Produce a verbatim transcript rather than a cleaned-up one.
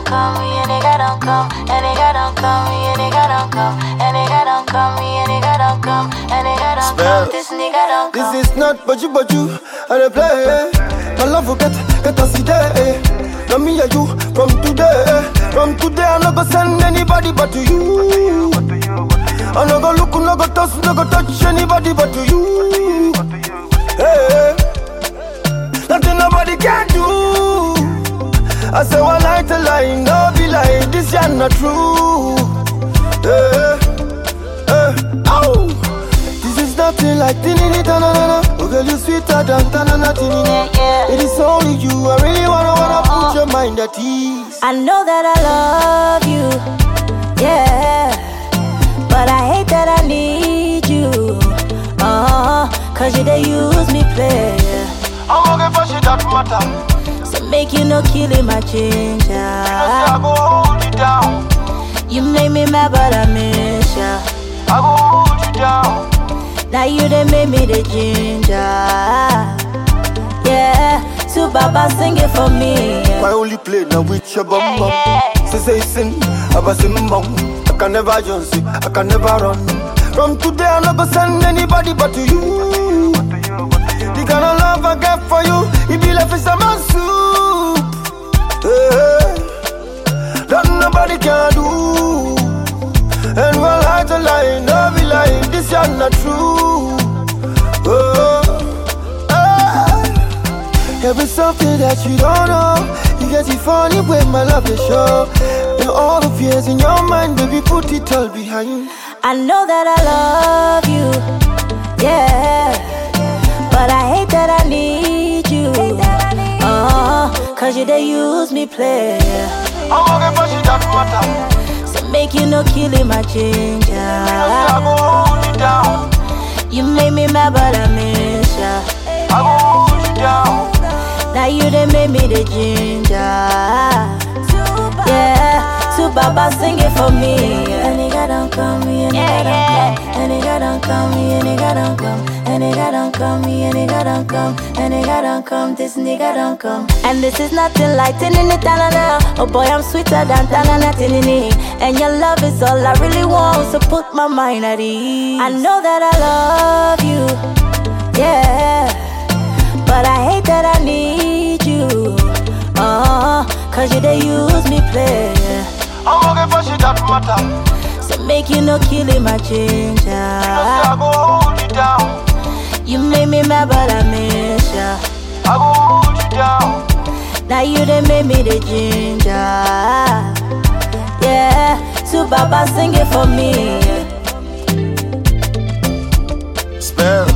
come, your nigga don't come, your nigga don't come, your nigga don't come, your nigga don't come, your nigga don't come, your nigga don't come, this nigga don't come. This is not Baju Baju, I dey play. My love will get, get us today. Now me and you, from today. From today I no go send anybody but to you. I no go look, no go touch, no go touch anybody but to you. Hey, nothing nobody can do. I say one lie to lie, no be lie, this ya not true. Hey, hey, oh. This is nothing like tinini tanana. Oh girl, you sweeter than tanana tinini. It is only you, I really wanna wanna put your mind at ease. I know that I love you, yeah, but I hate that I need you. Uh, cause you they use me play. I'm gonna for shit that matter. So make you no killing my ginger. You know say I go hold you down. You make me mad but I miss ya. I go hold you down. Now you they make me the ginger. Yeah, so Baba sing it for me. My only play now with your bum bum. Say say sin, I was in bum. I can never just see, I can never run. From today I'm not gonna send anybody but to you. The kind of love I get for you, it be like fish and soup. Hey, that nobody can do. And one lie to lie, no be lie, this is not true. Oh, hey. There is something that you don't know. You get it funny when my love is show. And all the fears in your mind, baby, put it all behind. I know that I love you, yeah, but I hate that I need you. Uh, cause you they use me play. I'm gonna push it that matter. So make you no killing my ginger. I go hold you down. You make me mad but I miss ya. I go hold you down. Now you they make me the ginger. Yeah, so Baba sing it for me. A nigga don't come, a nigga don't come, a nigga don't come, a nigga don't come, a nigga don't come, a nigga don't come, a nigga don't come, this nigga don't come. And this is nothing like tinini tanana. Oh boy, I'm sweeter than tanana tinini. And your love is all I really want, so put my mind at ease. I know that I love you, yeah, but I hate that I need you. Uh, cause you they use me play. I'm gonna push it that matter. So make you no killing my ginger. You know say I go hold you down. You make me mad but I miss ya. I go hold you down. Now you they make me the ginger. Yeah, so Baba sing it for me. Spell.